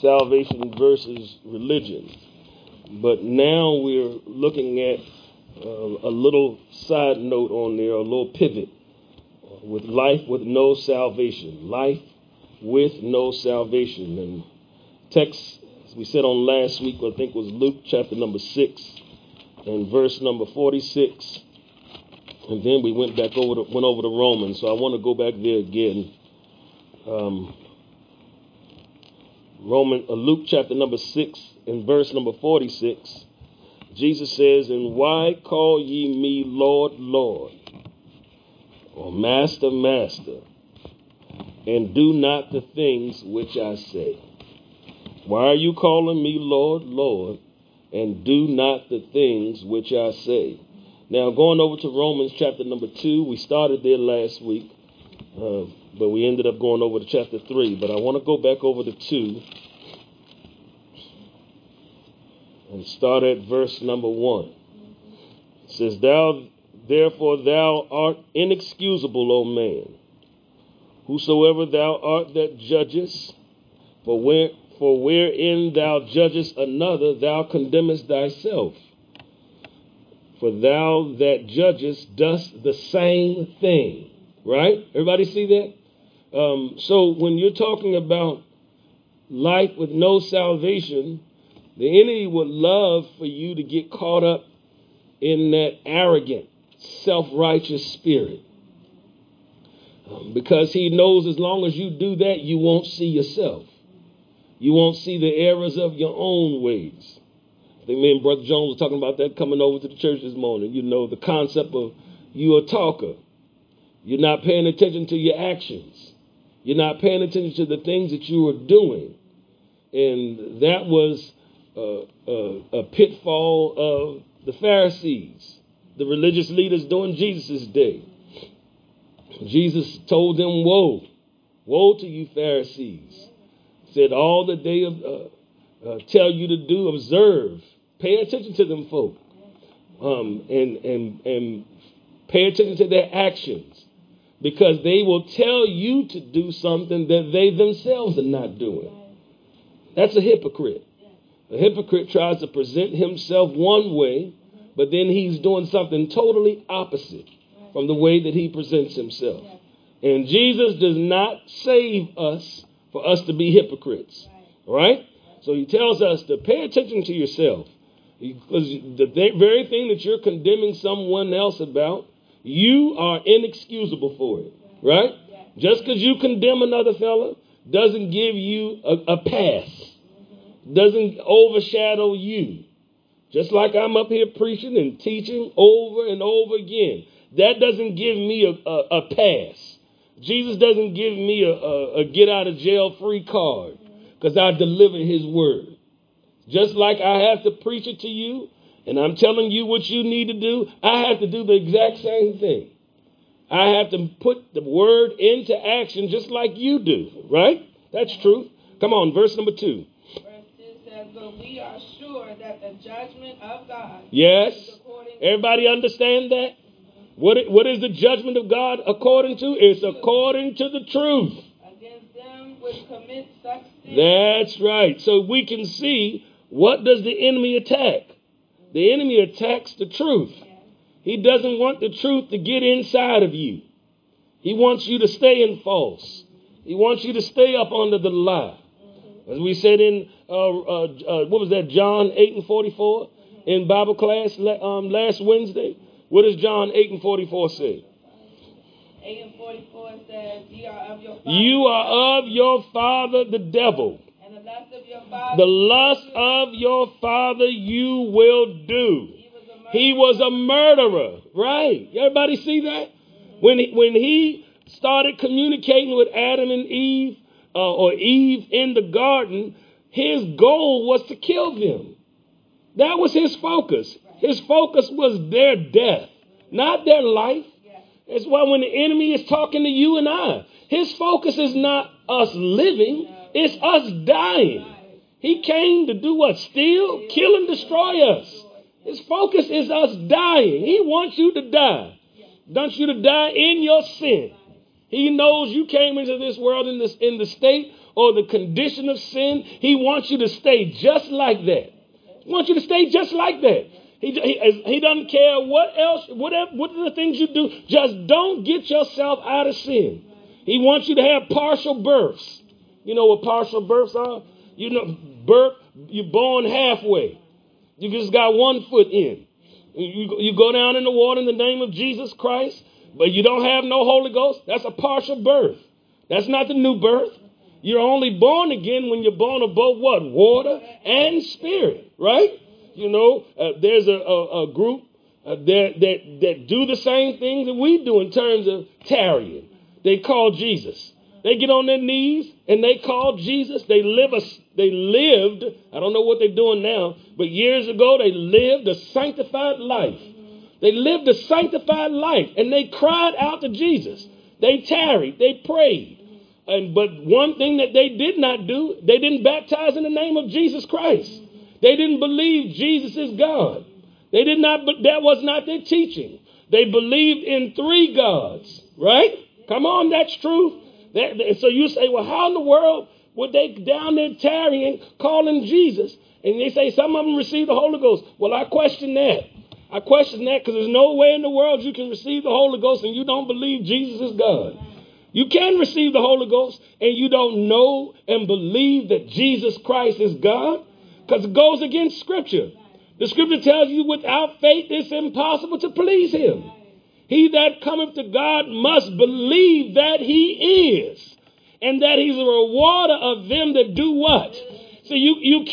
salvation versus religion. But now we're looking at a little side note on there, a little pivot with life with no salvation. Life with no salvation. And text, as we said on last week, I think was Luke chapter number 6 and verse number 46. And then we went over to Romans. So I want to go back there again. Luke chapter number 6 and verse number 46. Jesus says, "And why call ye me Lord, Lord, or Master, Master, and do not the things which I say? Why are you calling me Lord, Lord, and do not the things which I say?" Now, going over to Romans chapter number 2, we started there last week, but we ended up going over to chapter 3. But I want to go back over to 2 and start at verse number 1. It says, Therefore thou art inexcusable, O man, whosoever thou art that judgest, for wherein thou judgest another, thou condemnest thyself. For thou that judgest dost the same thing. Right? Everybody see that? So when you're talking about life with no salvation, the enemy would love for you to get caught up in that arrogant, self-righteous spirit. Because he knows as long as you do that, you won't see yourself. You won't see the errors of your own ways. I think me and Brother Jones were talking about that coming over to the church this morning. You know, the concept of you a talker. You're not paying attention to your actions. You're not paying attention to the things that you are doing. And that was a pitfall of the Pharisees, the religious leaders during Jesus' day. Jesus told them, woe to you Pharisees. Said all that they tell you to do, observe. Pay attention to them folk. And pay attention to their actions. Because they will tell you to do something that they themselves are not doing. That's a hypocrite. A hypocrite tries to present himself one way, but then he's doing something totally opposite from the way that he presents himself. And Jesus does not save us for us to be hypocrites. All right? So he tells us to pay attention to yourself. Because the very thing that you're condemning someone else about, you are inexcusable for it. Right? Just because you condemn another fella doesn't give you a pass. Doesn't overshadow you. Just like I'm up here preaching and teaching over and over again. That doesn't give me a pass. Jesus doesn't give me a get out of jail free card because I deliver his word. Just like I have to preach it to you and I'm telling you what you need to do, I have to do the exact same thing. I have to put the word into action just like you do, right? That's truth. Come on, verse number 2. Verse 2 says, but we are sure that the judgment of God yes. is according to... Everybody understand that? What is the judgment of God according to? It's according to the truth. Against them which commit such sins. That's right. So we can see, what does the enemy attack? The enemy attacks the truth. He doesn't want the truth to get inside of you. He wants you to stay in false. He wants you to stay up under the lie. As we said in, what was that, John 8 and 44 in Bible class last Wednesday? What does John 8 and 44 say? 8 and 44 says, you are of your father the devil. And the lust of your father. The lust of your father you will do. He was a murderer. Right. Everybody see that? When he started communicating with Adam and Eve, or Eve in the garden, his goal was to kill them. That was his focus. His focus was their death, not their life. That's why when the enemy is talking to you and I, his focus is not us living, it's us dying. He came to do what? Steal, kill, and destroy us. His focus is us dying. He wants you to die. He wants you to die in your sin. He knows you came into this world in the state or the condition of sin, he wants you to stay just like that. He wants you to stay just like that. He doesn't care what else, what are the things you do. Just don't get yourself out of sin. He wants you to have partial births. You know what partial births are? You know, you're born halfway. You just got one foot in. You go down in the water in the name of Jesus Christ, but you don't have no Holy Ghost. That's a partial birth. That's not the new birth. You're only born again when you're born of both what? Water and spirit, right? You know, there's a group that do the same things that we do in terms of tarrying. They call Jesus. They get on their knees and they call Jesus. They lived, I don't know what they're doing now, but years ago they lived a sanctified life. They lived a sanctified life and they cried out to Jesus. They tarried, they prayed. But one thing that they did not do, they didn't baptize in the name of Jesus Christ. They didn't believe Jesus is God. They did not, but that was not their teaching. They believed in three gods, right? Come on, that's true. So you say, well, how in the world would they down there tarrying, calling Jesus? And they say some of them received the Holy Ghost. Well, I question that. I question that because there's no way in the world you can receive the Holy Ghost and you don't believe Jesus is God. You can receive the Holy Ghost and you don't know and believe that Jesus Christ is God, because it goes against Scripture. The Scripture tells you without faith it's impossible to please him. He that cometh to God must believe that he is, and that he's a rewarder of them that do what? So you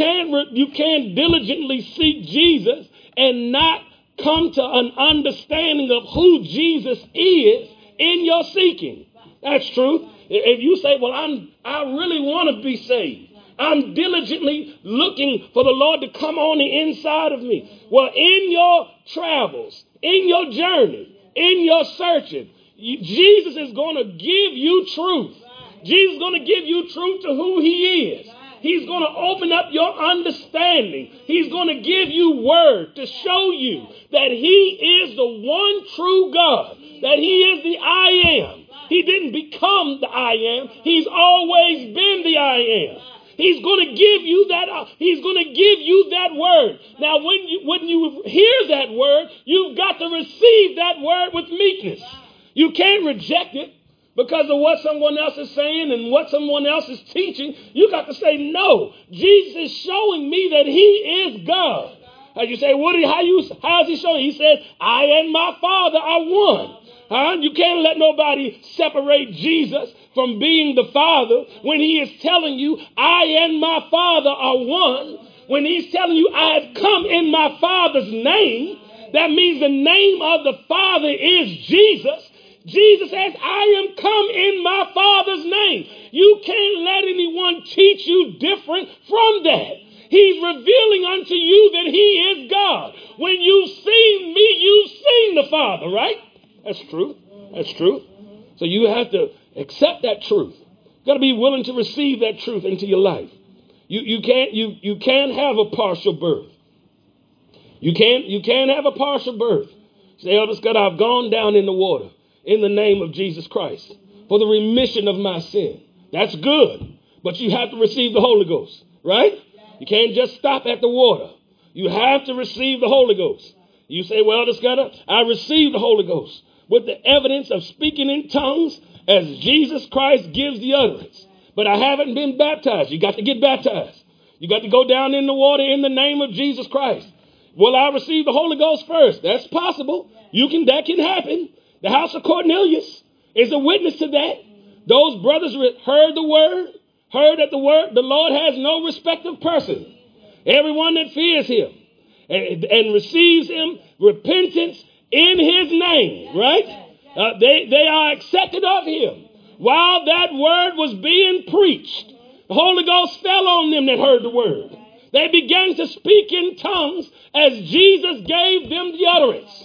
can't diligently seek Jesus and not come to an understanding of who Jesus is in your seeking. That's truth. If you say, well, I really want to be saved. I'm diligently looking for the Lord to come on the inside of me. Well, in your travels, in your journey, in your searching, Jesus is going to give you truth. Jesus is going to give you truth to who he is. He's going to open up your understanding. He's going to give you word to show you that he is the one true God, that he is the I am. He didn't become the I am. He's always been the I am. He's going to give you that. He's going to give you that word. Now, when you hear that word, you've got to receive that word with meekness. You can't reject it because of what someone else is saying and what someone else is teaching. You got to say, no, Jesus is showing me that he is God. As you say, how is he showing? He says, I and my Father are one. You can't let nobody separate Jesus from being the Father when he is telling you, I and my Father are one. When he's telling you, I have come in my Father's name, that means the name of the Father is Jesus. Jesus says, I am come in my Father's name. You can't let anyone teach you different from that. He's revealing unto you that he is God. When you've seen me, you've seen the Father, right? That's truth. That's truth. So you have to accept that truth. You've got to be willing to receive that truth into your life. You can't have a partial birth. You can't have a partial birth. Say, Elder Scott, I've gone down in the water in the name of Jesus Christ for the remission of my sin. That's good. But you have to receive the Holy Ghost, right? You can't just stop at the water. You have to receive the Holy Ghost. You say, well, Elder Scott, I received the Holy Ghost with the evidence of speaking in tongues as Jesus Christ gives the utterance. But I haven't been baptized. You got to get baptized. You got to go down in the water in the name of Jesus Christ. Will I receive the Holy Ghost first? That's possible. That can happen. The house of Cornelius is a witness to that. Those brothers heard the word, heard that the Lord has no respect of person. Everyone that fears him and receives him, repentance in his name, right? They are accepted of him. While that word was being preached, the Holy Ghost fell on them that heard the word. They began to speak in tongues as Jesus gave them the utterance.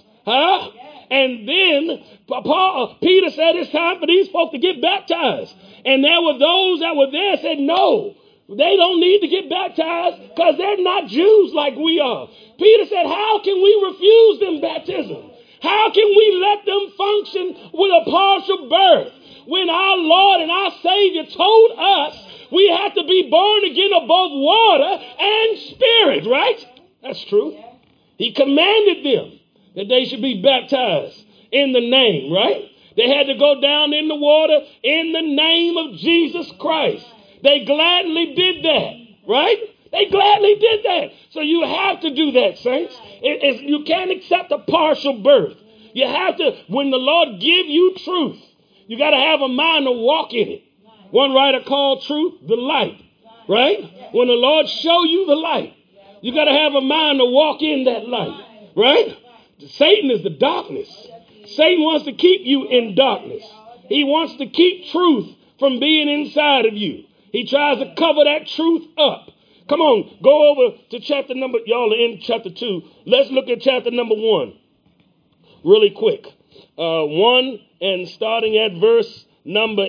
And then Peter said it's time for these folks to get baptized. And there were those that were there said, no, they don't need to get baptized because they're not Jews like we are. Peter said, how can we refuse them baptism? How can we let them function with a partial birth when our Lord and our Savior told us We have to be born again of both water and spirit, right? That's true. He commanded them that they should be baptized in the name, right? They had to go down in the water in the name of Jesus Christ. They gladly did that, right? They gladly did that. So you have to do that, saints. You can't accept a partial birth. You have to, when the Lord give you truth, you got to have a mind to walk in it. One writer called truth the light, right? When the Lord show you the light, you got to have a mind to walk in that light, right? Satan is the darkness. Satan wants to keep you in darkness. He wants to keep truth from being inside of you. He tries to cover that truth up. Come on, go over to chapter number, y'all are in chapter 2. Let's look at chapter number 1 really quick. 1 and starting at verse number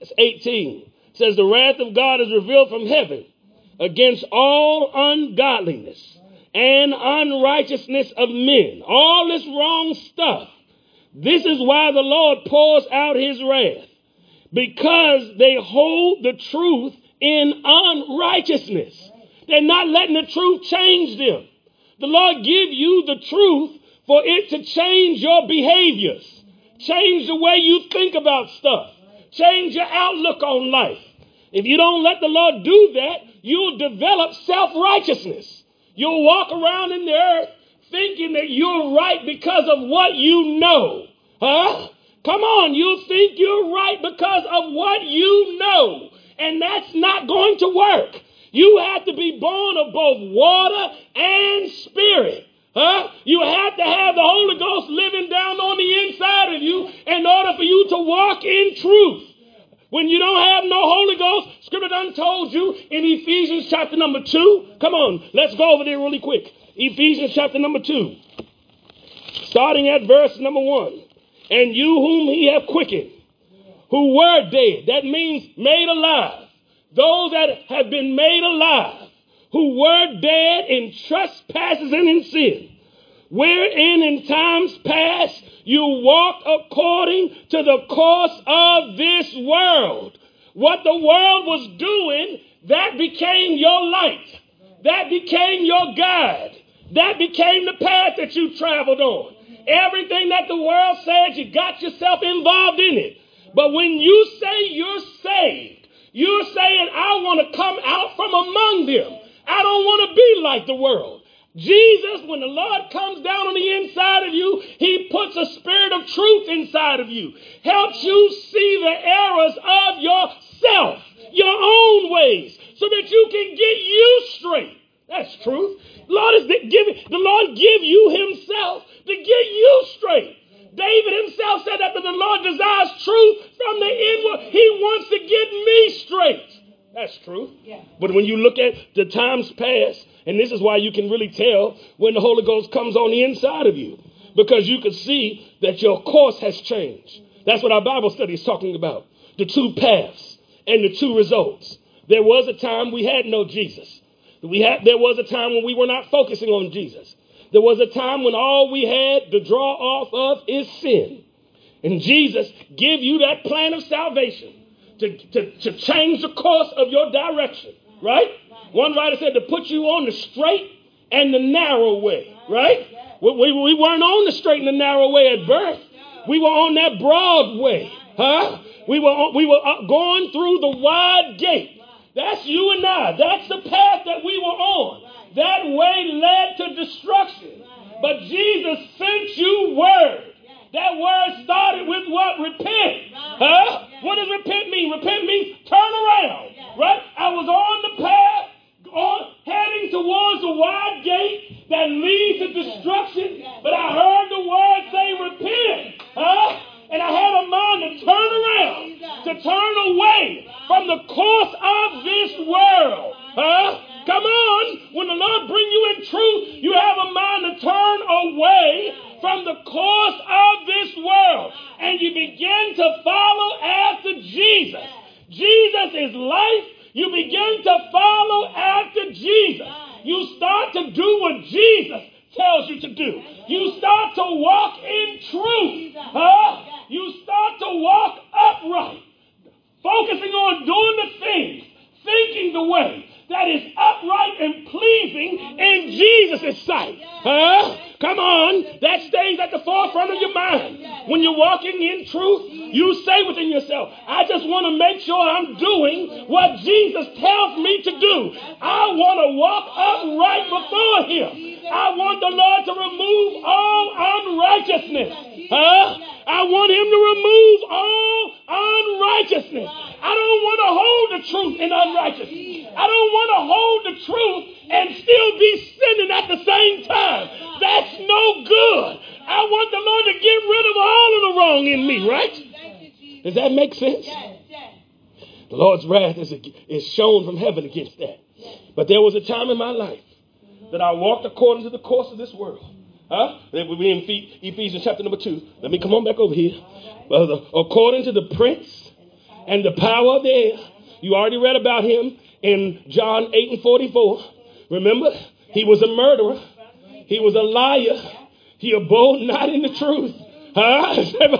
18 says, the wrath of God is revealed from heaven against all ungodliness and unrighteousness of men. All this wrong stuff. This is why the Lord pours out his wrath, because they hold the truth in unrighteousness. They're not letting the truth change them. The Lord give you the truth for it to change your behaviors, change the way you think about stuff, change your outlook on life. If you don't let the Lord do that, you'll develop self-righteousness. You'll walk around in the earth thinking that you're right because of what you know. Huh? Come on, you think you're right because of what you know. And that's not going to work. You have to be born of both water and spirit. Huh? You have to have the Holy Ghost living down on the inside of you in order for you to walk in truth. When you don't have no Holy Ghost, Scripture done told you in Ephesians chapter number 2. Come on, let's go over there really quick. Ephesians chapter number 2, starting at verse number 1. And you whom he hath quickened, who were dead, that means made alive. Those that have been made alive, who were dead in trespasses and in sin, wherein in times past you walked according to the course of this world. What the world was doing, that became your light. That became your guide. That became the path that you traveled on. Everything that the world said, you got yourself involved in it. But when you say you're saved, you're saying, I want to come out from among them. I don't want to be like the world. Jesus, when the Lord comes down on the inside of you, he puts a spirit of truth inside of you. Helps you see the errors of yourself, your own ways, so that you can get you straight. That's truth. The Lord give you himself to get you straight. David himself said that the Lord desires truth from the inward. He wants to get me straight. That's true. Yeah. But when you look at the times past, and this is why you can really tell when the Holy Ghost comes on the inside of you, because you can see that your course has changed. That's what our Bible study is talking about. The two paths and the two results. There was a time we had no Jesus. There was a time when we were not focusing on Jesus. There was a time when all we had to draw off of is sin. And Jesus gave you that plan of salvation to change the course of your direction, right? One writer said to put you on the straight and the narrow way, right? We weren't on the straight and the narrow way at birth. We were on that broad way, huh? We were going through the wide gate. That's you and I. That's the path that we were on. That way led to destruction. But Jesus sent you word. That word started with what? Repent. Huh? What does repent mean? Repent means turn around. Right? I was on the path, heading towards the wide gate that leads to destruction. But I heard the word say repent. Huh? And I had a mind to turn around, to turn away from the course of this world. Huh? Come on. When the Lord bring you in truth, you have a mind to turn away from the course of this world. And you begin to follow after Jesus. Jesus is life. You begin to follow after Jesus. You start to do what Jesus tells you to do. You start to walk in truth. Huh? You start to walk upright, focusing on doing the things Jesus' sight. Huh? Come on. That stays at the forefront of your mind. When you're walking in truth, you say within yourself, I just want to make sure I'm doing what Jesus tells me to do. I want to walk upright before him. I want the Lord to remove all unrighteousness. Huh? I want him to remove all unrighteousness. I don't want to hold the truth in unrighteousness. I don't want to hold the truth and still be sinning at the same time. That's no good. I want the Lord to get rid of all of the wrong in me, right? Does that make sense? The Lord's wrath is shown from heaven against that. But there was a time in my life that I walked according to the course of this world. Huh? We're in Ephesians chapter number 2. Let me come on back over here. According to the prince and the power of the air. You already read about him in John 8:44. Remember, he was a murderer. He was a liar. He abode not in the truth. Huh?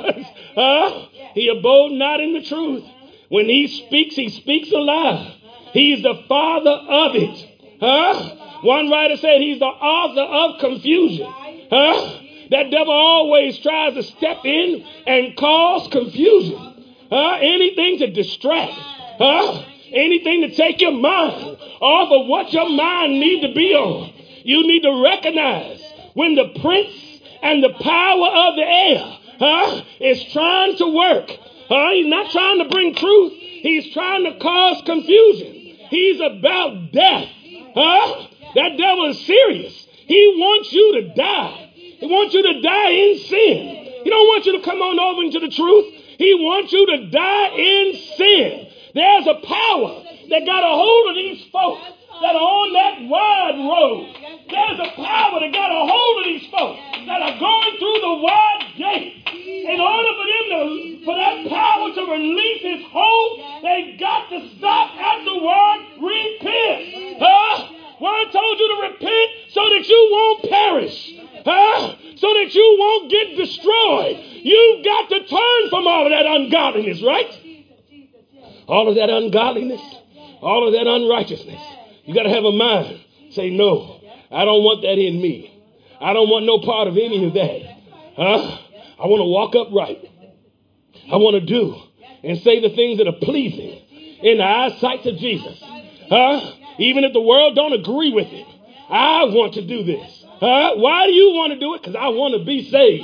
He abode not in the truth. When he speaks a lie. He's the father of it. Huh? One writer said he's the author of confusion. Huh? That devil always tries to step in and cause confusion. Anything to distract. Anything to take your mind off of what your mind need to be on. You need to recognize when the prince and the power of the air is trying to work. He's not trying to bring truth. He's trying to cause confusion. He's about death. That devil is serious. He wants you to die. He wants you to die in sin. He don't want you to come on over into the truth. He wants you to die in sin. There's a power that got a hold of these folks that are on that wide road. There's a power that got a hold of these folks that are going through the wide gate. In order for them for that power to release its hold, they got to stop at the word repent. Word told you to repent so that you won't perish. So that you won't get destroyed. You've got to turn from all of that ungodliness, right? All of that ungodliness, all of that unrighteousness. You got to have a mind. Say, no, I don't want that in me. I don't want no part of any of that. I want to walk upright. I want to do and say the things that are pleasing in the eyesight of Jesus. Even if the world don't agree with it, I want to do this. Why do you want to do it? Because I want to be saved.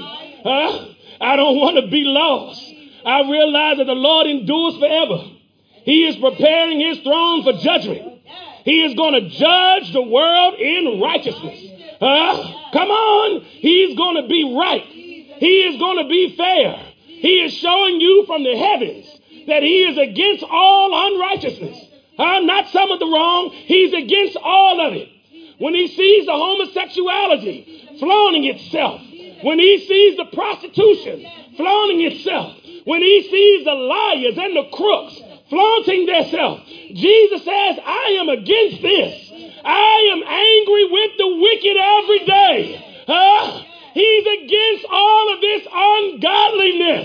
I don't want to be lost. I realize that the Lord endures forever. He is preparing his throne for judgment. He is going to judge the world in righteousness. Come on. He's going to be right. He is going to be fair. He is showing you from the heavens that he is against all unrighteousness. Not some of the wrong. He's against all of it. When he sees the homosexuality flaunting itself, when he sees the prostitution flaunting itself, when he sees the liars and the crooks flaunting themselves, Jesus says, I am against this. I am angry with the wicked every day. He's against all of this ungodliness.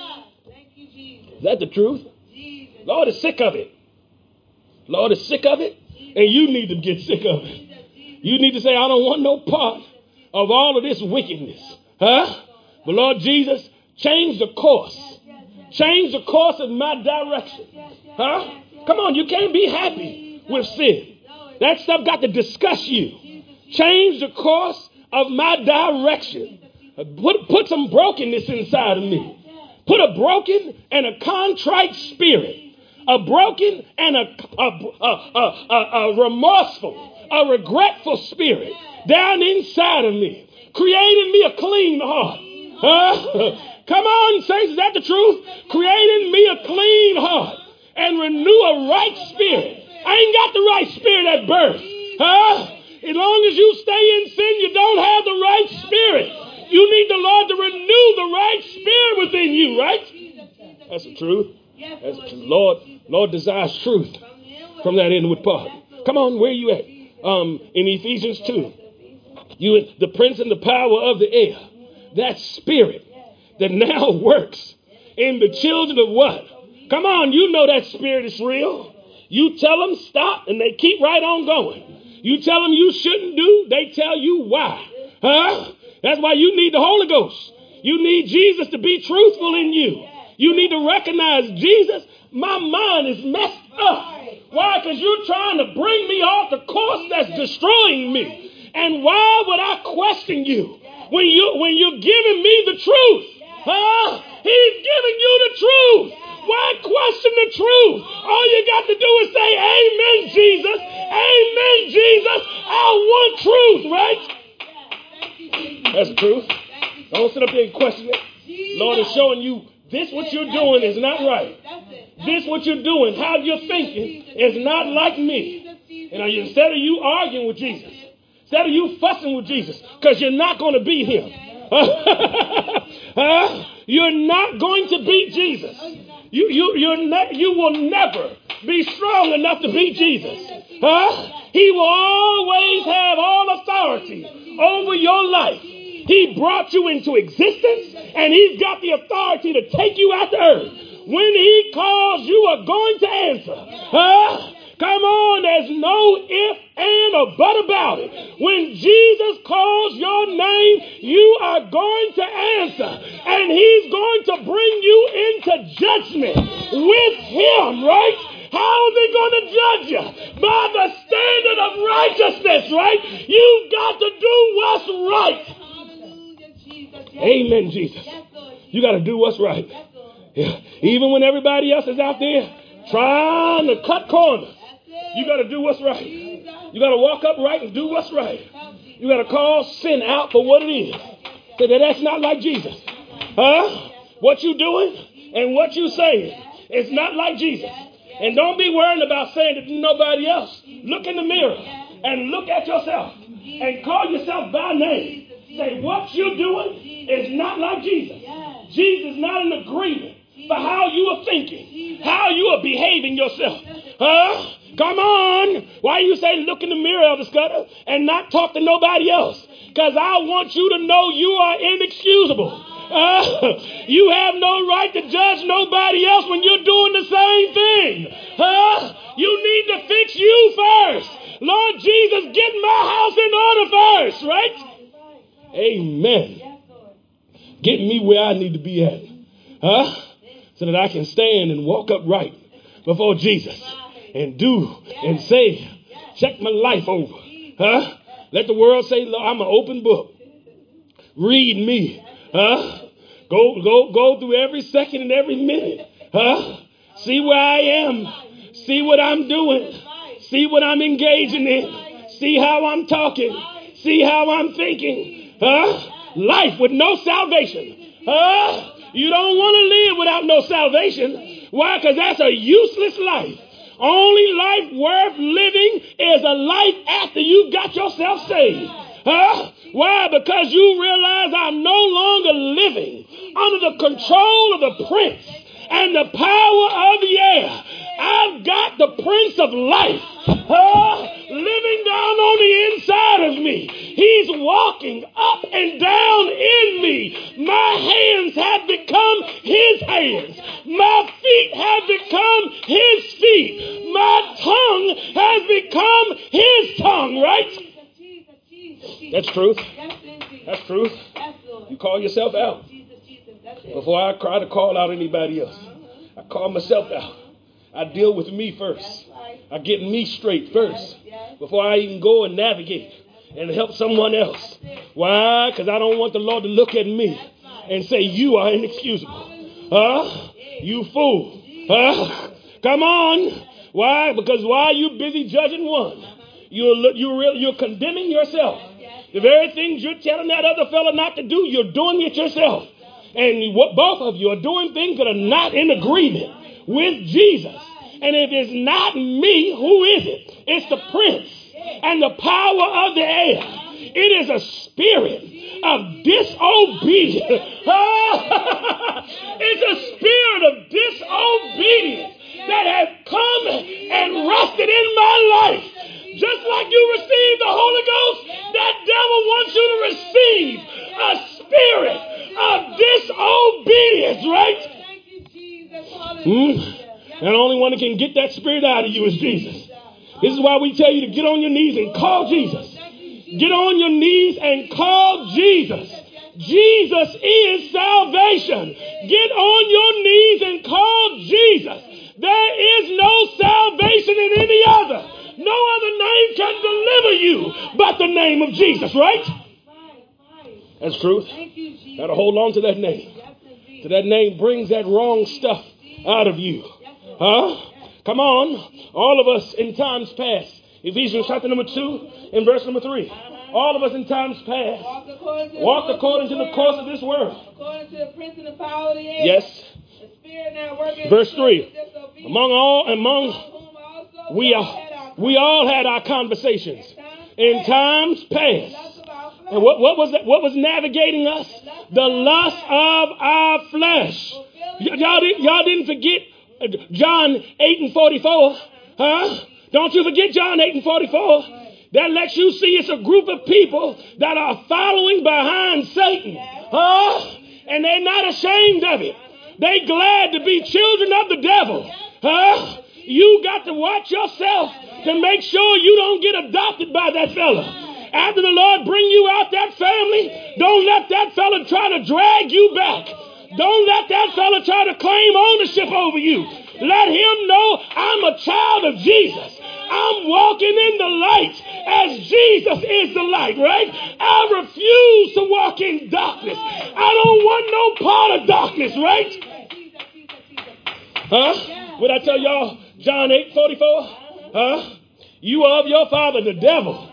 Is that the truth? Lord is sick of it. Lord is sick of it, and you need to get sick of it. You need to say, I don't want no part of all of this wickedness. But Lord Jesus, change the course. Change the course of my direction. Come on, you can't be happy with sin. That stuff got to disgust you. Change the course of my direction. Put some brokenness inside of me. Put a broken and a contrite spirit. A broken and a remorseful, a regretful spirit down inside of me. Creating me a clean heart. Come on, saints, is that the truth? Creating me a clean heart and renew a right spirit. I ain't got the right spirit at birth. As long as you stay in sin, you don't have the right spirit. You need the Lord to renew the right spirit within you, right? That's the truth. That's the truth. Lord desires truth from that inward part. Come on, where are you at? In Ephesians 2. The prince and the power of the air. That spirit that now works in the children of what? Come on, you know that spirit is real. You tell them stop and they keep right on going. You tell them you shouldn't do, they tell you why. Huh? That's why you need the Holy Ghost. You need Jesus to be truthful in you. You need to recognize, Jesus, my mind is messed up. Why? Because you're trying to bring me off the course that's destroying me. And why would I question you when you're giving me the truth? Huh? He's giving you the truth. Why question the truth? All you got to do is say, amen, Jesus. Amen, Jesus. I want truth, right? That's the truth. Don't sit up there and question it. Lord is showing you this what you're doing is not right. This what you're doing, how you're thinking is not like me. And instead of you arguing with Jesus, instead of you fussing with Jesus, because you're not going to beat him. You're not going to beat Jesus. You will never be strong enough to beat Jesus. He will always have all authority over your life. He brought you into existence, and he's got the authority to take you out the earth. When he calls, you are going to answer. Come on, there's no if, and, or but about it. When Jesus calls your name, you are going to answer. And he's going to bring you into judgment with him, right? How is he going to judge you? By the standard of righteousness, right? You've got to do what's right. Amen, Jesus. You got to do what's right. Yeah. Even when everybody else is out there trying to cut corners, you got to do what's right. You got to walk upright and do what's right. You got to call sin out for what it is. Say that that's not like Jesus. What you doing and what you saying is not like Jesus. And don't be worrying about saying it to nobody else. Look in the mirror and look at yourself and call yourself by name. Say what you're doing is not like Jesus. Jesus is not in agreement for how you are thinking, how you are behaving yourself. Come on. Why you say look in the mirror, Elder Scudder, and not talk to nobody else? Because I want you to know you are inexcusable. You have no right to judge nobody else when you're doing the same thing. You need to fix you first. Lord Jesus, get my house in order first, right? Amen. Get me where I need to be at. So that I can stand and walk upright before Jesus and do and say, check my life over. Let the world say, Lord, I'm an open book. Read me. Go through every second and every minute. See where I am. See what I'm doing. See what I'm engaging in. See how I'm talking. See how I'm thinking. Life with no salvation. You don't want to live without no salvation. Why? Because that's a useless life. Only life worth living is a life after you got yourself saved. Why? Because you realize I'm no longer living under the control of the prince and the power of the air. I've got the Prince of Life living down on the inside of me. He's walking up and down in me. My hands have become his hands. My feet have become his feet. My tongue has become his tongue, right? That's truth. That's truth. You call yourself out. Before I try to call out anybody else, I call myself out. I deal with me first. I get me straight first before I even go and navigate and help someone else. Why? Because I don't want the Lord to look at me and say, you are inexcusable. You fool. Come on. Why? Because while you're busy judging one, you're condemning yourself. The very things you're telling that other fella not to do, you're doing it yourself. And both of you are doing things that are not in agreement with Jesus. And if it's not me, who is it? It's the prince and the power of the air. It is a spirit of disobedience. It's a spirit of disobedience that has come and rested in my life. Just like you received the Holy Ghost, that devil wants you to receive a spirit of disobedience, right? And the only one that can get that spirit out of you is Jesus. This is why we tell you to get on your knees and call Jesus. Get on your knees and call Jesus. Jesus is salvation. Get on your knees and call Jesus. There is no salvation in any other. No other name can deliver you but the name of Jesus, right? That's truth. Gotta hold on to that name. So that name brings that wrong stuff out of you. Huh? Come on. All of us in times past. Ephesians chapter number 2 and verse number 3. All of us in times past walked according to the course of this world. According to the prince and the power of the air. Yes. The spirit now working. Verse 3. We all had our conversations in times past. And what was that? What was navigating us? The lust of our flesh. Y'all didn't forget John 8 and 44. Huh? Don't you forget John 8 and 44. That lets you see it's a group of people that are following behind Satan. Huh? And they're not ashamed of it. They glad to be children of the devil. Huh? You got to watch yourself to make sure you don't get adopted by that fella. After the Lord bring you out that family, don't let that fella try to drag you back. Don't let that fella try to claim ownership over you. Let him know I'm a child of Jesus. I'm walking in the light as Jesus is the light, right? I refuse to walk in darkness. I don't want no part of darkness, right? Huh? What I tell y'all? John 8:44? Huh? You are of your father, the devil.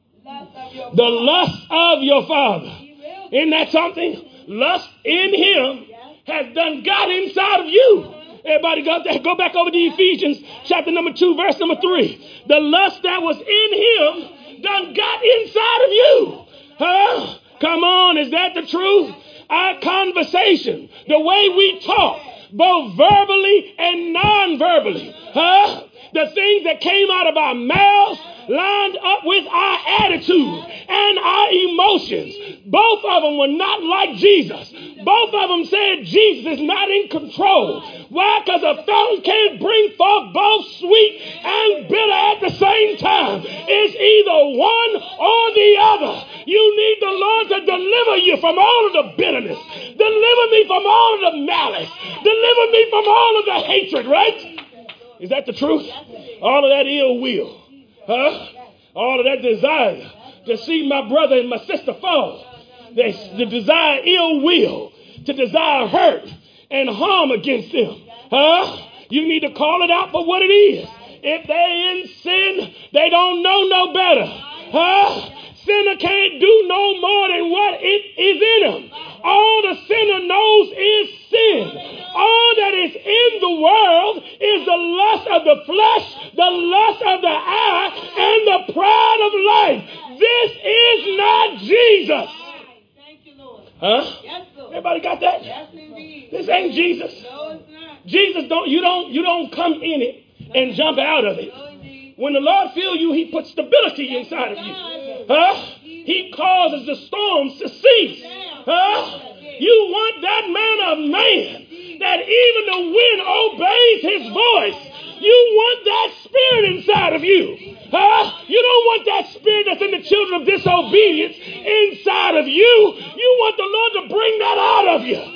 The lust of your father. Isn't that something? Lust in him has done got inside of you. Everybody got that? Go back over to Ephesians chapter number 2, verse number 3. The lust that was in him done got inside of you. Huh? Come on, is that the truth? Our conversation, the way we talk, both verbally and non-verbally. Huh? The things that came out of our mouths lined up with our attitude and our emotions. Both of them were not like Jesus. Both of them said Jesus is not in control. Why? Because a fountain can't bring forth both sweet and bitter at the same time. It's either one or the other. You need the Lord to deliver you from all of the bitterness. Deliver me from all of the malice. Deliver me from all of the hatred, right? Is that the truth? All of that ill will. Huh? All of that desire to see my brother and my sister fall. The desire ill will, to desire hurt and harm against them. Huh? You need to call it out for what it is. If they're in sin, they don't know no better. Huh? Sinner can't do no more than what it is in them. All the sinner knows is sin. All that is in the world is the lust of the flesh, the lust of the eye, and the pride of life. This is not Jesus. Thank you, Lord. Huh? Yes, Lord. Everybody got that? Yes, indeed. This ain't Jesus. No, it's not. Jesus you don't come in it and jump out of it. No, indeed. When the Lord fills you, he puts stability inside of you. Huh? He causes the storms to cease. Huh? You want that man of man that even the wind obeys his voice. You want that spirit inside of you. Huh? You don't want that spirit that's in the children of disobedience inside of you. You want the Lord to bring that out of you.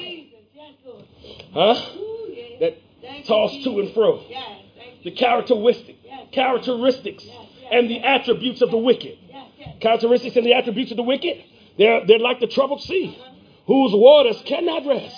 Huh? That toss to and fro. The characteristics and the attributes of the wicked. Characteristics and the attributes of the wicked, they're like the troubled sea, whose waters cannot rest.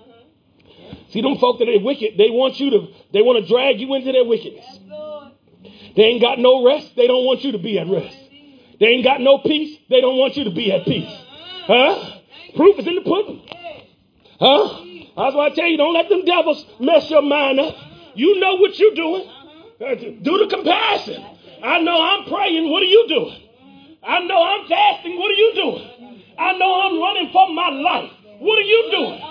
See, them folk that are wicked, they want to drag you into their wickedness. They ain't got no rest. They don't want you to be at rest. They ain't got no peace. They don't want you to be at peace. Huh? Proof is in the pudding. Huh? That's why I tell you, don't let them devils mess your mind up. You know what you're doing. Do the comparison. I know I'm praying. What are you doing? I know I'm fasting. What are you doing? I know I'm running for my life. What are you doing?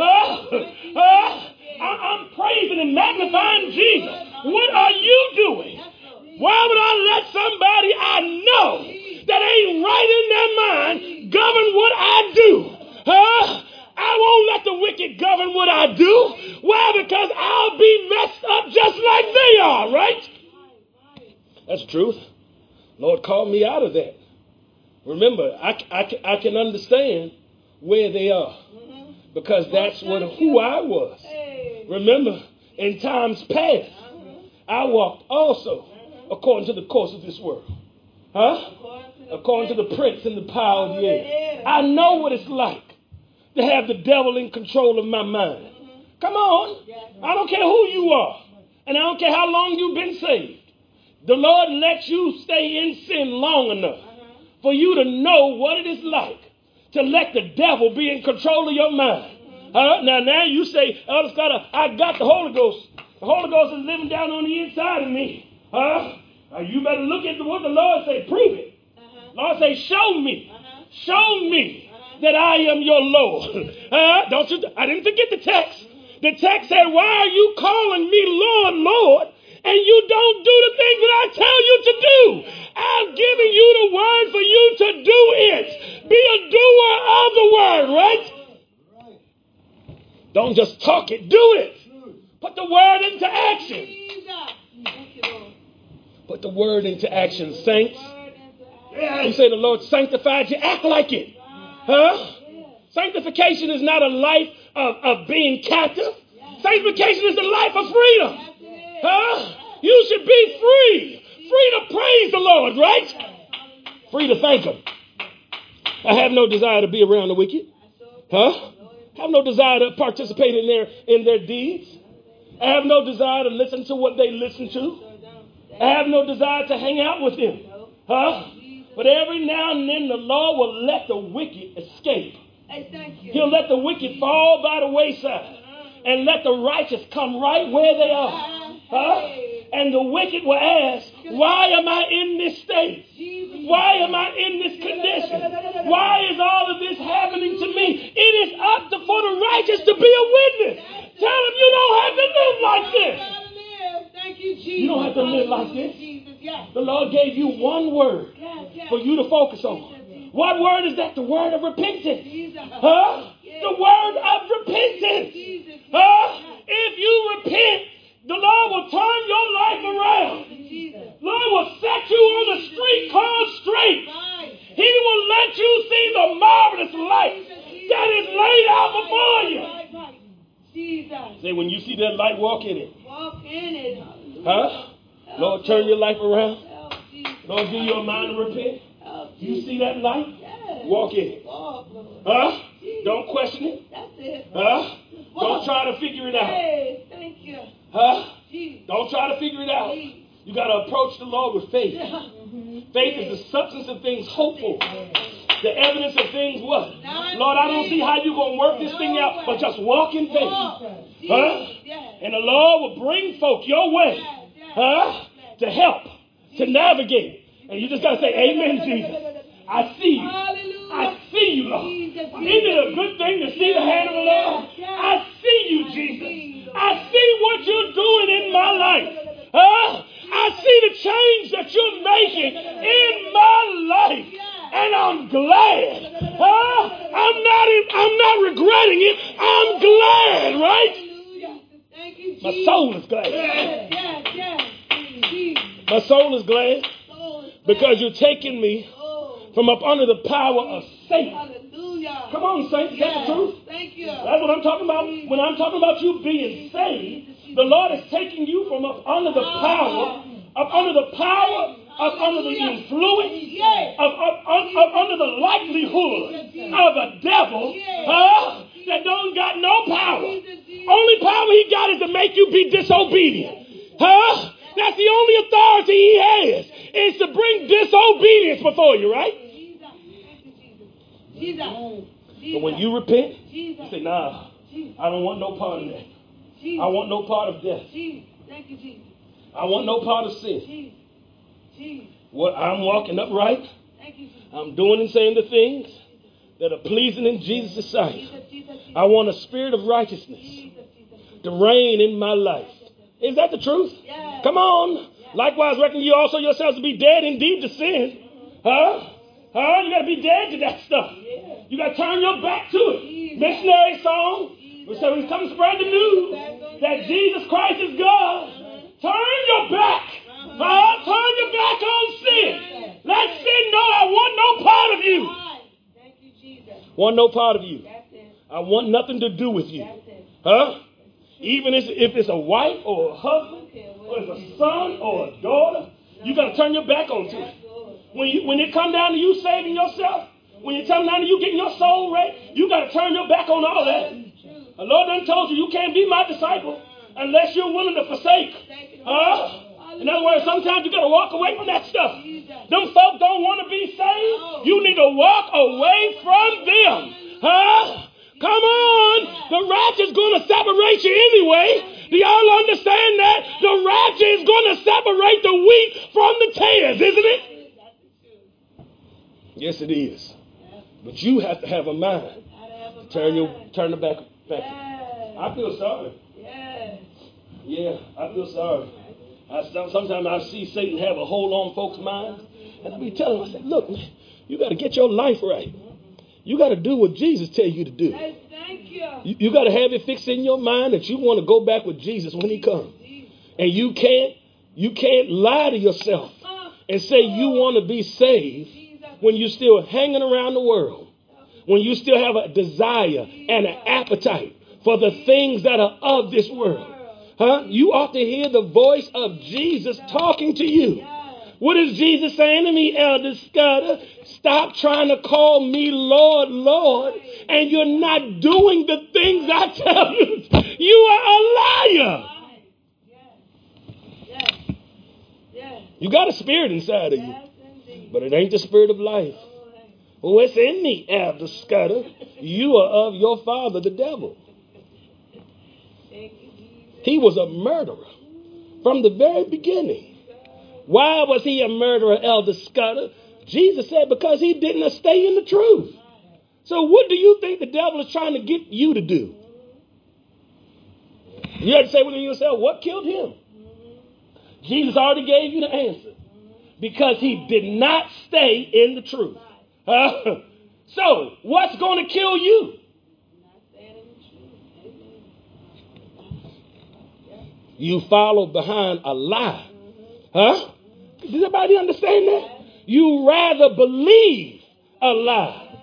I'm praising and magnifying Jesus. What are you doing? Why would I let somebody I know that ain't right in their mind govern what I do? I won't let the wicked govern what I do. Why? Because I'll be messed up just like they are, right? That's the truth. Lord called me out of that. Remember, I can understand where they are because that's who I was. Remember, in times past, I walked also according to the course of this world. According to the prince and the power of the air. I know what it's like to have the devil in control of my mind. Come on. I don't care who you are. And I don't care how long you've been saved. The Lord lets you stay in sin long enough for you to know what it is like to let the devil be in control of your mind. Now you say, Elder Scott, I got the Holy Ghost. The Holy Ghost is living down on the inside of me. You better look at what the Lord say. Prove it. Lord say, show me. Show me that I am your Lord. I didn't forget the text. The text said, why are you calling me Lord, Lord, and you don't do the things that I tell you to do? I'm giving you the word for you to do it. Be a doer of the word, right? Don't just talk it, do it. Put the word into action. Put the word into action, saints. You say the Lord sanctified you, act like it. Sanctification is not a life of being captive. Sanctification is a life of freedom. You should be free. Free to praise the Lord, right? Free to thank him. I have no desire to be around the wicked. Have no desire to participate in their deeds. I have no desire to listen to what they listen to. I have no desire to hang out with them. But every now and then the Lord will let the wicked escape. He'll let the wicked fall by the wayside and let the righteous come right where they are. And the wicked will ask, why am I in this state? Why am I in this condition? Why is all of this happening to me? It is up for the righteous to be a witness. Tell them you don't have to live like this. You don't have to live like this. The Lord gave you one word for you to focus on. What word is that? The word of repentance. The word of repentance. If you repent, the Lord will turn your life around. Lord will set you on the street called straight. He will let you see the marvelous light that is laid out before you. Say, when you see that light, walk in it. Walk in it. Lord, turn your life around. Lord, give you a mind to repent. You see that light? Walk in it. Don't question it. Don't try to figure it out. Thank you. Don't try to figure it out. You got to approach the Lord with faith. Faith is the substance of things hopeful. The evidence of things what? Lord, I don't see how you're going to work this thing out, but just walk in faith. And the Lord will bring folk your way to help, to navigate. And you just got to say, amen, Jesus. I see you. I see you, Lord. Isn't it a good thing to see the hand of the Lord? I see you, Jesus. I see what you're doing in my life. I see the change that you're making in my life. And I'm glad. I'm not regretting it. I'm glad, right? My soul is glad. My soul is glad because you're taking me from up under the power of Satan. Come on, saints, that's the truth. That's what I'm talking about. When I'm talking about you being saved, the Lord is taking you from up under the power, up under the influence, up under the likelihood of a devil that don't got no power. Only power he got is to make you be disobedient. That's the only authority he has, is to bring disobedience before you, right? But when you repent, you say, nah, I don't want no part of that. I want no part of death. I want no part of sin. What I'm walking upright. I'm doing and saying the things that are pleasing in Jesus' sight. I want a spirit of righteousness to reign in my life. Is that the truth? Come on. Likewise, reckon you also yourselves to be dead indeed to sin. You got to be dead to that stuff. You got to turn your back to it. Missionary song. So we come spread the news that Jesus Christ is God. Turn your back Turn your back on sin. Let sin know I want no part of you. Thank you, Jesus. Want no part of you. That's it. I want nothing to do with you. That's it. Huh? Even if it's a wife or a husband, or it's a son or a daughter, you got to turn your back on it. When it come down to you saving yourself, when it come down to you getting your soul right, you got to turn your back on all that. The Lord done told you can't be my disciple unless you're willing to forsake. In other words, sometimes you got to walk away from that stuff. Them folk don't want to be saved. You need to walk away from them. Come on. The rapture is going to separate you anyway. Do y'all understand that? The rapture is going to separate the wheat from the tares, isn't it? Yes, it is. But you have to have a mind to turn the back. I feel sorry. Yeah, I feel sorry. Sometimes I see Satan have a hold on folks' minds. And I be telling them, I say, look, man, you got to get your life right. You got to do what Jesus tells you to do. Thank you. You got to have it fixed in your mind that you want to go back with Jesus when he comes. And you can't lie to yourself and say you want to be saved when you're still hanging around the world, when you still have a desire and an appetite for the things that are of this world. You ought to hear the voice of Jesus talking to you. What is Jesus saying to me, Elder Scudder? Stop trying to call me Lord, Lord, and you're not doing the things I tell you. You are a liar. You got a spirit inside of you, but it ain't the spirit of life. Oh, it's in me, Elder Scudder. You are of your father, the devil. He was a murderer from the very beginning. Why was he a murderer, Elder Scudder? Jesus said because he didn't stay in the truth. So what do you think the devil is trying to get you to do? You have to say within yourself, what killed him? Jesus already gave you the answer. Because he did not stay in the truth. So what's going to kill you? You follow behind a lie. Does everybody understand that? You rather believe a lie.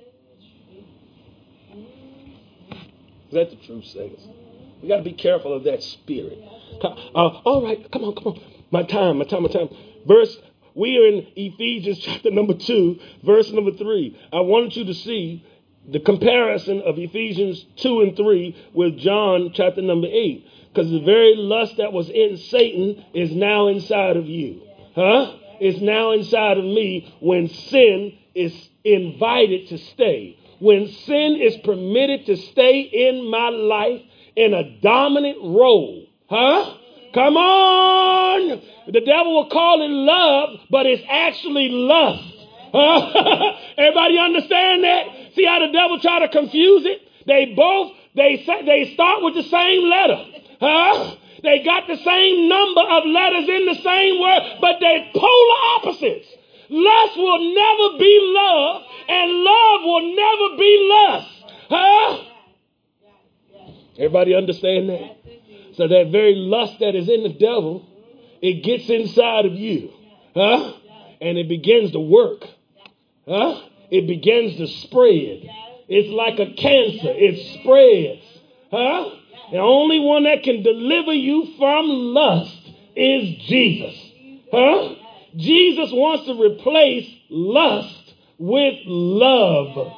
Is that the truth, saints? We got to be careful of that spirit. All right, come on. My time. We are in Ephesians chapter number 2, verse number 3. I wanted you to see the comparison of Ephesians 2 and 3 with John chapter number 8. Because the very lust that was in Satan is now inside of you. It's now inside of me when sin is invited to stay. When sin is permitted to stay in my life in a dominant role. Come on. The devil will call it love, but it's actually lust. Everybody understand that? See how the devil try to confuse it? They start with the same letter. They got the same number of letters in the same word, but they're polar opposites. Lust will never be love, and love will never be lust. Everybody understand that? So that very lust that is in the devil, it gets inside of you. And it begins to work. It begins to spread. It's like a cancer. It spreads. The only one that can deliver you from lust is Jesus. Jesus wants to replace lust with love.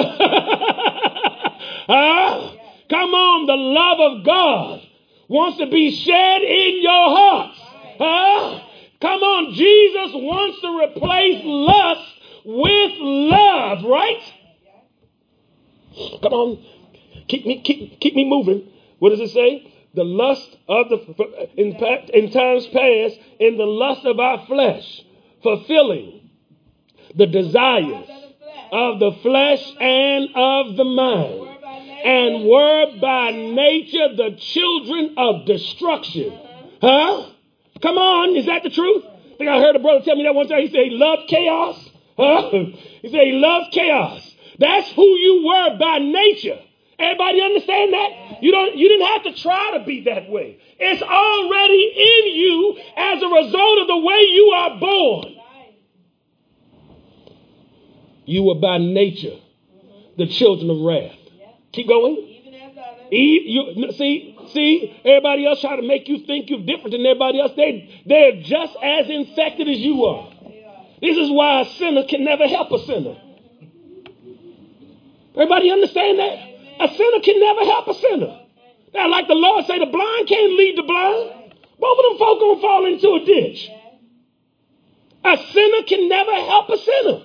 Come on, the love of God wants to be shed in your hearts. Come on, Jesus wants to replace lust with love, right? Come on, keep me moving. What does it say? The lust of in times past, in the lust of our flesh, fulfilling the desires of the flesh and of the mind, and were by nature the children of destruction. Come on, is that the truth? I think I heard a brother tell me that one time. He said he loved chaos. He said he loved chaos. That's who you were by nature. Everybody understand that? You didn't have to try to be that way. It's already in you as a result of the way you are born. You were by nature the children of wrath. Keep going. See, everybody else try to make you think you're different than everybody else. They're just as infected as you are. This is why a sinner can never help a sinner. Everybody understand that? A sinner can never help a sinner. Now, like the Lord say, the blind can't lead the blind. Both of them folk gonna fall into a ditch. A sinner can never help a sinner.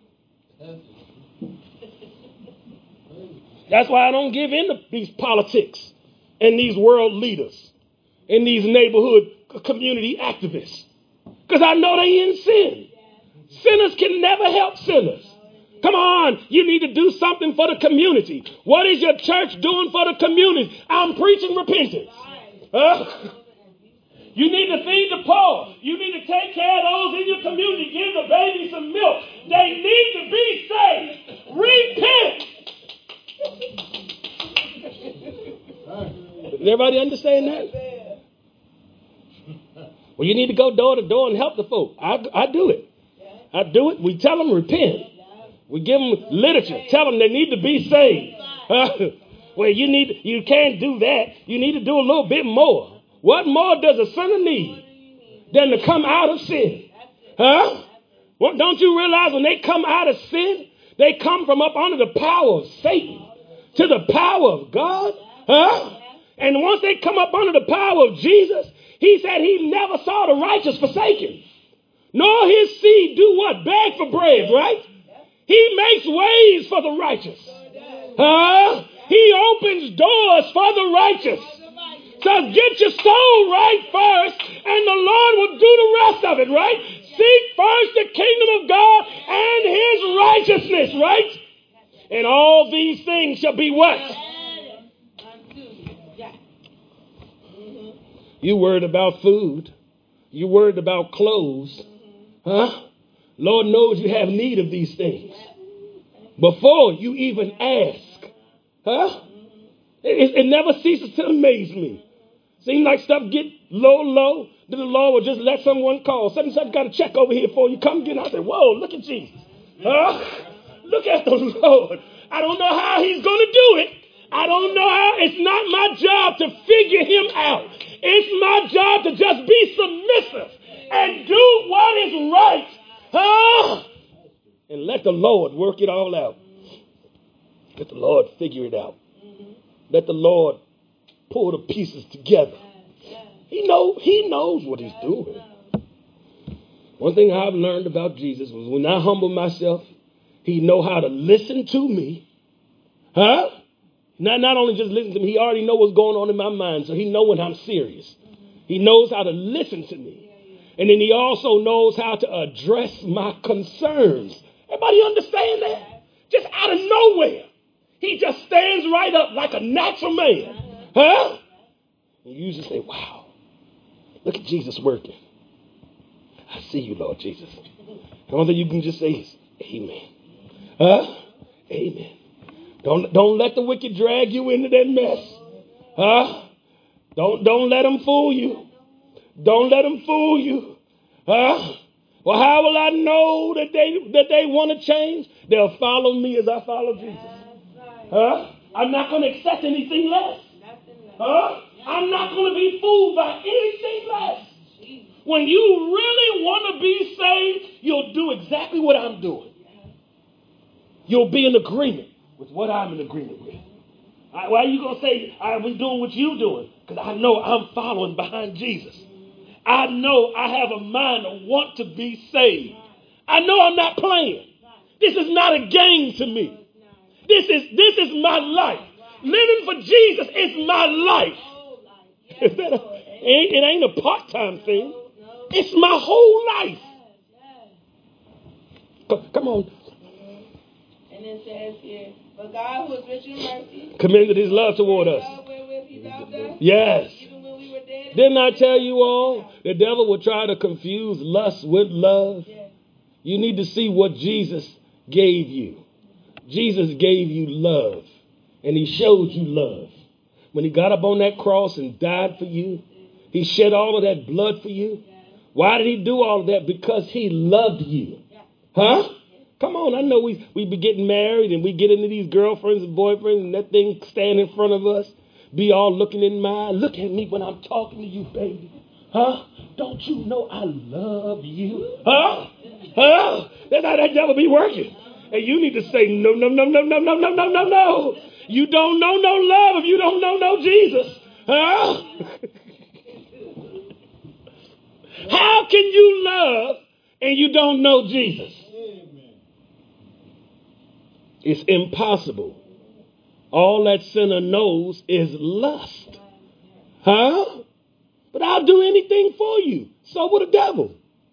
That's why I don't give in to these politics and these world leaders and these neighborhood community activists. Because I know they in sin. Sinners can never help sinners. Come on, you need to do something for the community. What is your church doing for the community? I'm preaching repentance. You need to feed the poor. You need to take care of those in your community. Give the baby some milk. They need to be saved. Repent. Does everybody understand that? Well, you need to go door to door and help the folk. I do it. I do it. We tell them repent. We give them literature. Tell them they need to be saved. Well, you can't do that. You need to do a little bit more. What more does a sinner need than to come out of sin? Well, don't you realize when they come out of sin, they come from up under the power of Satan to the power of God? And once they come up under the power of Jesus, he said he never saw the righteous forsaken, nor his seed do what? Beg for bread, right? He makes ways for the righteous. He opens doors for the righteous. So get your soul right first, and the Lord will do the rest of it, right? Seek first the kingdom of God and his righteousness, right? And all these things shall be what? You worried about food. You worried about clothes. Lord knows you have need of these things before you even ask. It never ceases to amaze me. Seems like stuff get low, then the Lord will just let someone call. Such and such got a check over here for you. Come get it. I say, whoa, look at Jesus. Look at the Lord. I don't know how he's going to do it. I don't know how. It's not my job to figure him out. It's my job to just be submissive and do what is right. And let the Lord work it all out. Let the Lord figure it out. Let the Lord pull the pieces together. He knows what he's doing. One thing I've learned about Jesus was when I humble myself, he know how to listen to me. Not only just listen to me, he already know what's going on in my mind, so he know when I'm serious. He knows how to listen to me. And then he also knows how to address my concerns. Everybody understand that? Just out of nowhere. He just stands right up like a natural man. And you just say, wow, look at Jesus working. I see you, Lord Jesus. The only thing you can just say is, amen. Amen. Don't let the wicked drag you into that mess. Don't let them fool you. Don't let them fool you. Well, how will I know that they want to change? They'll follow me as I follow Jesus. I'm not going to accept anything less. I'm not going to be fooled by anything less. When you really want to be saved, you'll do exactly what I'm doing. You'll be in agreement with what I'm in agreement with. Why are you going to say, I was doing what you're doing? Because I know I'm following behind Jesus. I know I have a mind to want to be saved. I know I'm not playing. This is not a game to me. This is my life. Living for Jesus is my life. It ain't a part-time thing. It's my whole life. Come on. And it says here, but God who is rich in mercy commended his love toward us. Yes. Didn't I tell you all? The devil will try to confuse lust with love. You need to see what Jesus gave you. Jesus gave you love. And he showed you love. When he got up on that cross and died for you, he shed all of that blood for you. Why did he do all of that? Because he loved you. Huh? Come on, I know we be getting married and we get into these girlfriends and boyfriends and that thing stand in front of us. Be all looking in my eye. Look at me when I'm talking to you, baby. Huh? Don't you know I love you? Huh? Huh? That's how that devil be working. And you need to say, no, no, no, no, no, no, no, no, no, no. You don't know no love if you don't know no Jesus. Huh? How can you love and you don't know Jesus? It's impossible. All that sinner knows is lust. Huh? But I'll do anything for you. So will the devil.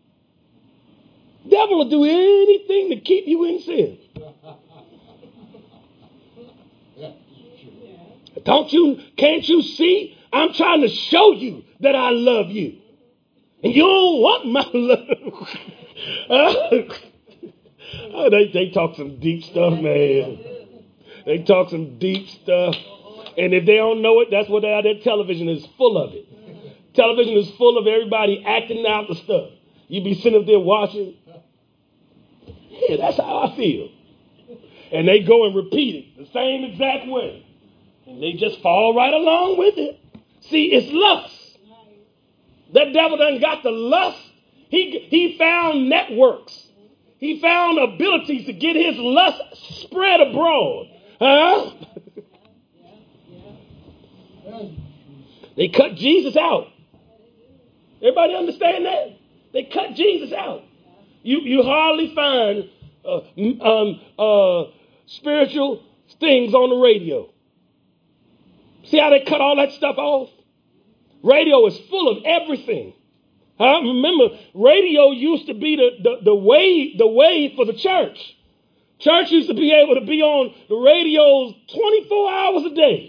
Devil will do anything to keep you in sin. Can't you see? I'm trying to show you that I love you. And you don't want my love. Oh, they talk some deep stuff, man. They talk some deep stuff. And if they don't know it, that's what their television is full of it. Television is full of everybody acting out the stuff. You be sitting up there watching. Yeah, that's how I feel. And they go and repeat it the same exact way. And they just fall right along with it. See, it's lust. That devil done got the lust. He found networks. He found abilities to get his lust spread abroad. Huh? They cut Jesus out. Everybody understand that? They cut Jesus out. You hardly find spiritual things on the radio. See how they cut all that stuff off? Radio is full of everything. I remember radio used to be the way for the church. Church used to be able to be on the radios 24 hours a day.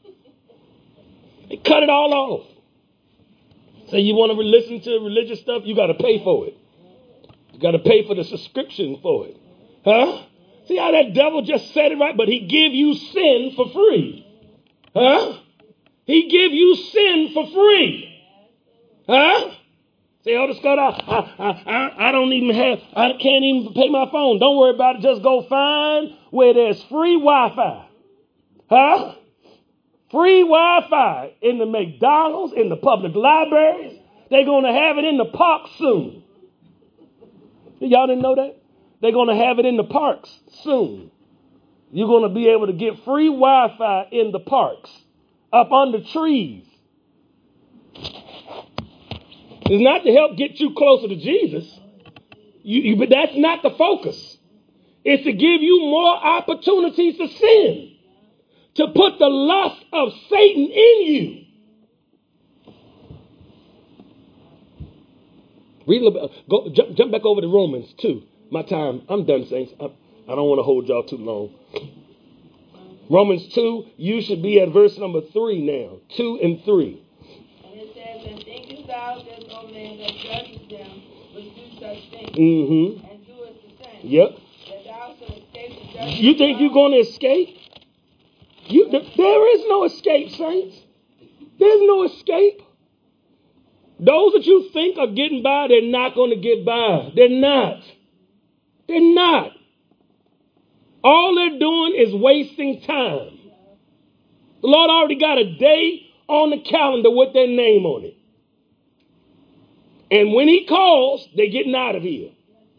They cut it all off. So you want to listen to religious stuff, you got to pay for it. You got to pay for the subscription for it. Huh? See how that devil just said it right? But he give you sin for free. Huh? He give you sin for free. Huh? Say, Elder Scott, I don't even I can't even pay my phone. Don't worry about it. Just go find where there's free Wi-Fi. Huh? Free Wi-Fi in the McDonald's, in the public libraries. They're going to have it in the parks soon. Y'all didn't know that? They're going to have it in the parks soon. You're going to be able to get free Wi-Fi in the parks, up under trees. It's not to help get you closer to Jesus. But that's not the focus. It's to give you more opportunities to sin. To put the lust of Satan in you. Read a little bit. Jump back over to Romans 2. My time. I'm done, saints. I don't want to hold y'all too long. Romans 2, you should be at verse number 3 now. 2 and 3. And it says, and thinkest thou there's no man that judges them which do such things, and doeth the same. Yep. That thou shalt escape the judgment. You think you're going to escape? There is no escape, saints. There's no escape. Those that you think are getting by, they're not going to get by. They're not. They're not. All they're doing is wasting time. The Lord already got a day on the calendar with their name on it. And when he calls, they're getting out of here.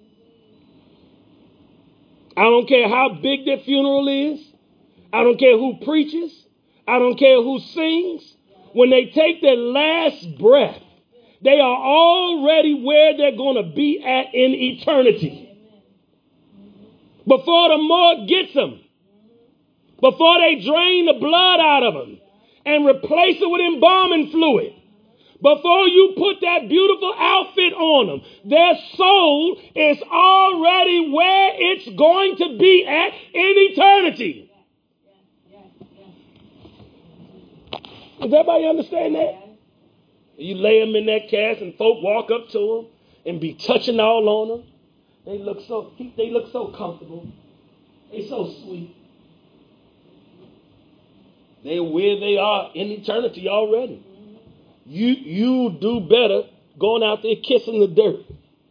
I don't care how big their funeral is. I don't care who preaches. I don't care who sings. When they take their last breath, they are already where they're going to be at in eternity. Before the morgue gets them, before they drain the blood out of them and replace it with embalming fluid, before you put that beautiful outfit on them, their soul is already where it's going to be at in eternity. Does everybody understand that? You lay them in that cast and folk walk up to them and be touching all on them. They look so comfortable. They so sweet. They're where they are in eternity already. You do better going out there kissing the dirt.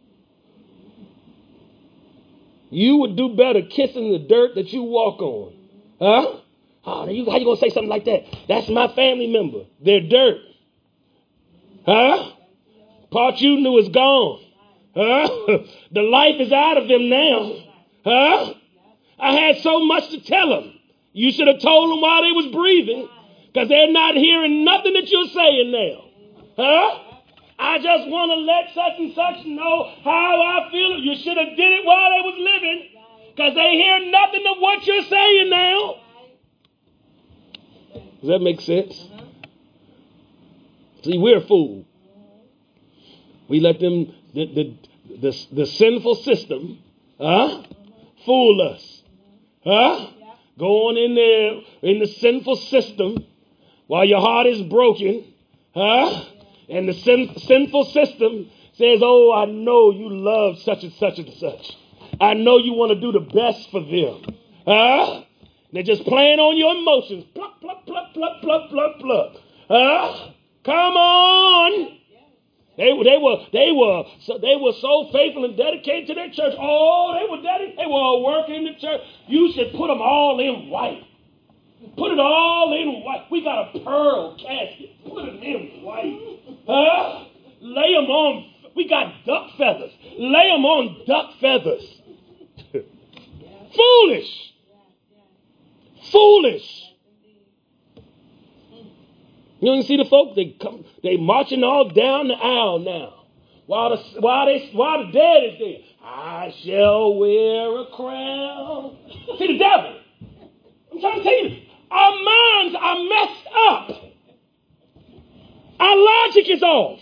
You would do better kissing the dirt that you walk on. Huh? Oh, how you going to say something like that? That's my family member. They're dirt. Huh? Part you knew is gone. Huh? The life is out of them now. Huh? I had so much to tell them. You should have told them while they was breathing, because they're not hearing nothing that you're saying now. Huh? I just want to let such and such know how I feel. You should have did it while they was living, because they hear nothing of what you're saying now. Does that make sense? See, we're fooled. We let them, the sinful system, fool us. Go on in there in the sinful system while your heart is broken. And the sinful system says, oh, I know you love such and such and such. I know you want to do the best for them. They're just playing on your emotions. Pluck, pluck, pluck, pluck, pluck, pluck, pluck. Come on. They were so faithful and dedicated to their church. Oh, they were dedicated. They were working in the church. You should put them all in white. Put it all in white. We got a pearl casket. Put it in white. Lay them on. We got duck feathers. Lay them on duck feathers. Foolish. Foolish. You don't see the folk? They marching all down the aisle now. While the dead is there. I shall wear a crown. See, the devil. I'm trying to tell you, our minds are messed up. Our logic is off.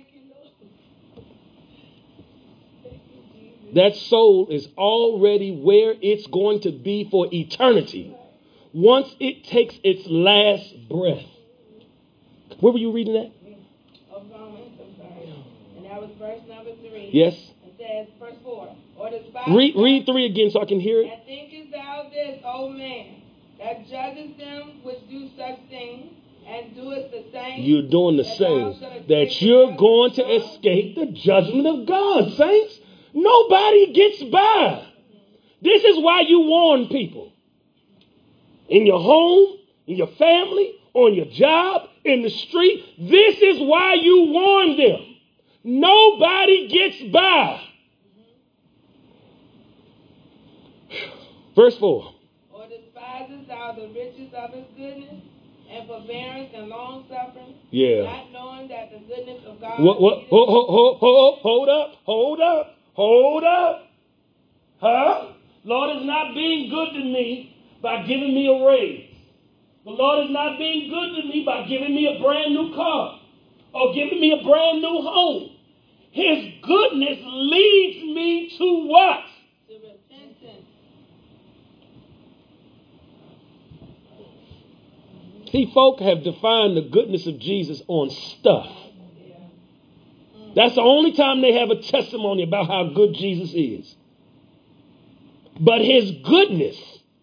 That soul is already where it's going to be for eternity. Once it takes its last breath. Where were you reading that? Of Romans, I'm sorry. And that was verse number 3. Yes. It says, verse 4. Or despise read 3 again so I can hear it. And thinkest thou this, O man, that judgest them which do such things, and doest the same? You're doing the same. That you're going to escape the judgment of God, saints. Nobody gets by. This is why you warn people. In your home, in your family, on your job, in the street. This is why you warn them. Nobody gets by. Verse 4. Or despisest thou the riches of his goodness and forbearance and long suffering, not knowing that the goodness of God. Hold up. Lord is not being good to me by giving me a raise. The Lord is not being good to me by giving me a brand new car or giving me a brand new home. His goodness leads me to what? To repentance. See, folk have defined the goodness of Jesus on stuff. That's the only time they have a testimony about how good Jesus is. But his goodness,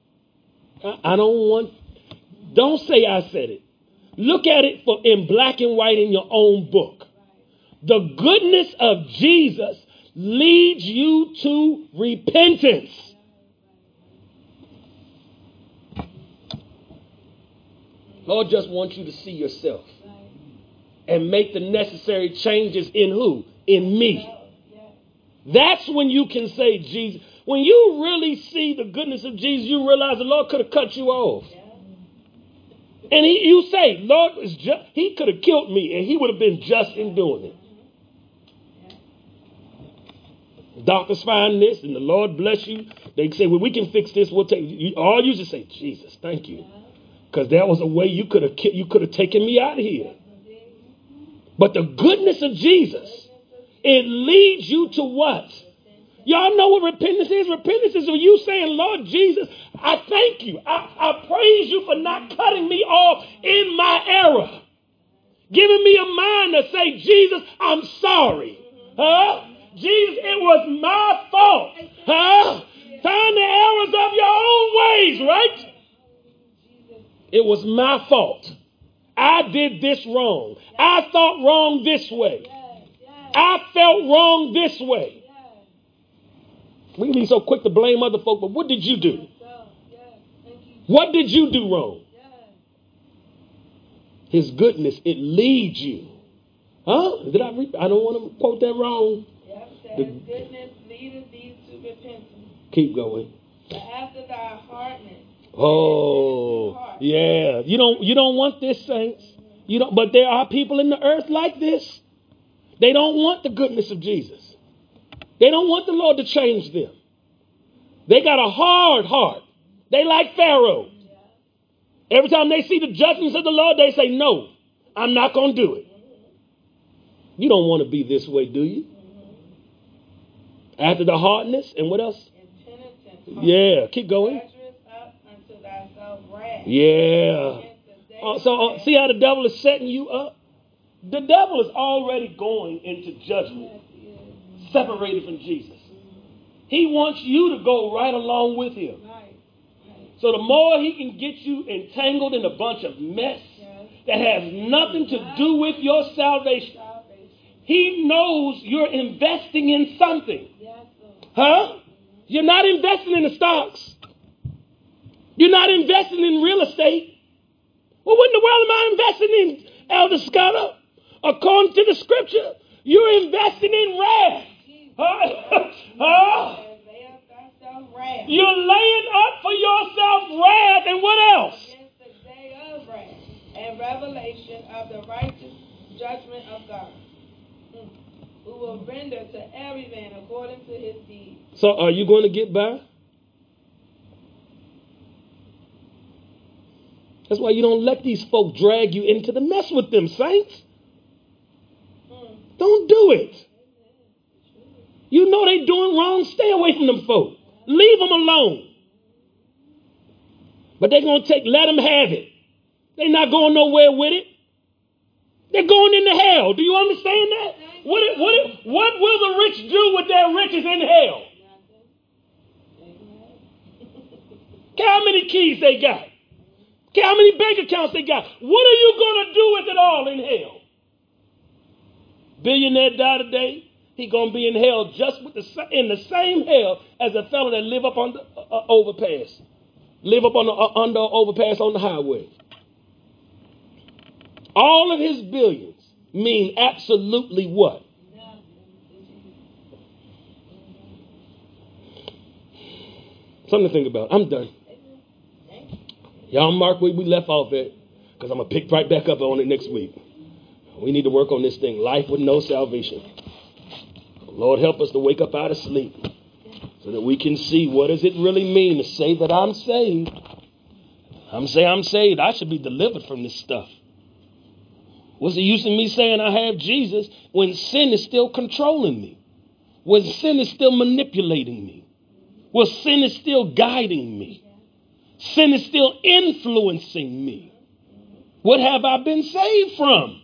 don't say I said it. Look at it in black and white in your own book. The goodness of Jesus leads you to repentance. Lord just wants you to see yourself and make the necessary changes in who? In me. That's when you can say Jesus. When you really see the goodness of Jesus, you realize the Lord could have cut you off. And you say, Lord, he could have killed me and he would have been just in doing it. Doctors find this and the Lord bless you. They say, well, we can fix this. We'll take you. All you just say, Jesus, thank you. Because there was a way you could have taken me out of here. But the goodness of Jesus, it leads you to what? Y'all know what repentance is? Repentance is when you saying, Lord Jesus, I thank you. I praise you for not cutting me off in my error. Giving me a mind to say, Jesus, I'm sorry. Jesus, it was my fault. Find the errors of your own ways, right? It was my fault. I did this wrong. I thought wrong this way. I felt wrong this way. We can be so quick to blame other folk, but what did you do? What did you do wrong? His goodness, it leads you. Huh? I don't want to quote that wrong. His goodness leadeth thee to repentance. Keep going. But after thy hardness. Oh, yeah. You don't want this, saints. You don't. But there are people in the earth like this. They don't want the goodness of Jesus. They don't want the Lord to change them. They got a hard heart. They like Pharaoh. Every time they see the judgments of the Lord, they say, no, I'm not going to do it. You don't want to be this way, do you? After the hardness, and what else? Yeah, keep going. Yeah. So see how the devil is setting you up? The devil is already going into judgment, separated from Jesus. He wants you to go right along with him. So the more he can get you entangled in a bunch of mess that has nothing to do with your salvation, he knows you're investing in something. Huh? You're not investing in the stocks. You're not investing in real estate. Well, what in the world am I investing in, Elder Scott? According to the scripture, you're investing in wrath. You're laying up for yourself wrath, and what else? Against the day of wrath and revelation of the righteous judgment of God, who will render to every man according to his deeds. So are you going to get by? That's why you don't let these folk drag you into the mess with them, saints. Don't do it. You know they doing wrong. Stay away from them folk. Leave them alone. But they're going to let them have it. They're not going nowhere with it. They're going into hell. Do you understand that? What will the rich do with their riches in hell? How many keys they got? How many bank accounts they got? What are you going to do with it all in hell? Billionaire die today. He going to be in hell just in the same hell as a fellow that live up on the overpass. Live up on the under overpass on the highway. All of his billions mean absolutely what? Something to think about. I'm done. Y'all mark where we left off at, because I'm going to pick right back up on it next week. We need to work on this thing. Life with no salvation. Lord, help us to wake up out of sleep so that we can see what does it really mean to say that I'm saved. I'm saved. I should be delivered from this stuff. What's the use of me saying I have Jesus when sin is still controlling me? When sin is still manipulating me? When sin is still guiding me? Sin is still influencing me. What have I been saved from?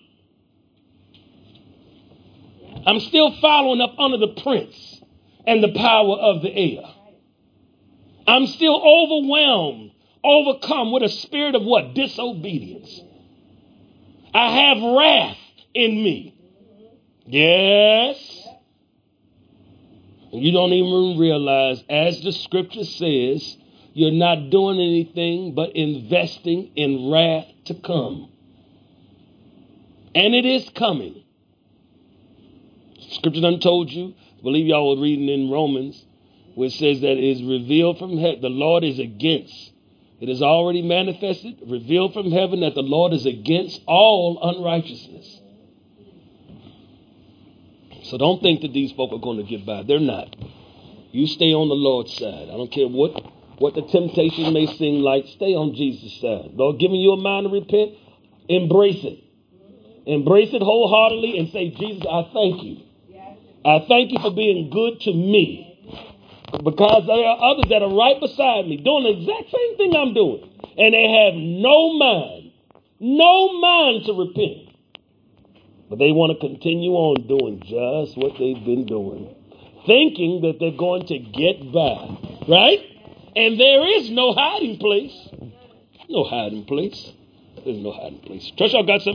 I'm still following up under the prince and the power of the air. I'm still overcome with a spirit of what? Disobedience. I have wrath in me. Yes. You don't even realize, as the scripture says, you're not doing anything but investing in wrath to come. And it is coming. Scripture done told you, I believe y'all were reading in Romans, where it says that it is revealed from heaven, the Lord is against. It is already manifested, revealed from heaven that the Lord is against all unrighteousness. So don't think that these folk are going to get by. They're not. You stay on the Lord's side. I don't care what the temptation may seem like. Stay on Jesus' side. Lord, giving you a mind to repent, embrace it. Embrace it wholeheartedly and say, Jesus, I thank you. I thank you for being good to me. Because there are others that are right beside me doing the exact same thing I'm doing. And they have no mind to repent. But they want to continue on doing just what they've been doing. Thinking that they're going to get by. Right? And there is no hiding place. No hiding place. There's no hiding place. Trust y'all got something.